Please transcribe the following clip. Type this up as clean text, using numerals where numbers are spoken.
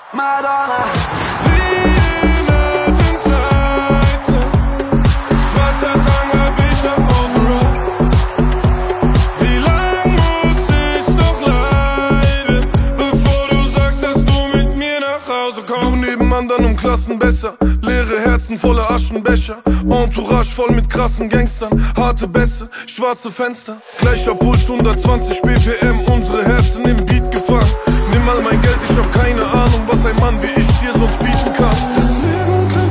Madonna. Dann um Klassen besser, leere Herzen voller Aschenbecher, Entourage voll mit krassen Gangstern, harte Bässe, schwarze Fenster, gleicher Puls 120 BPM, unsere Herzen im Beat gefangen. Nimm mal mein Geld, ich hab keine Ahnung, was ein Mann wie ich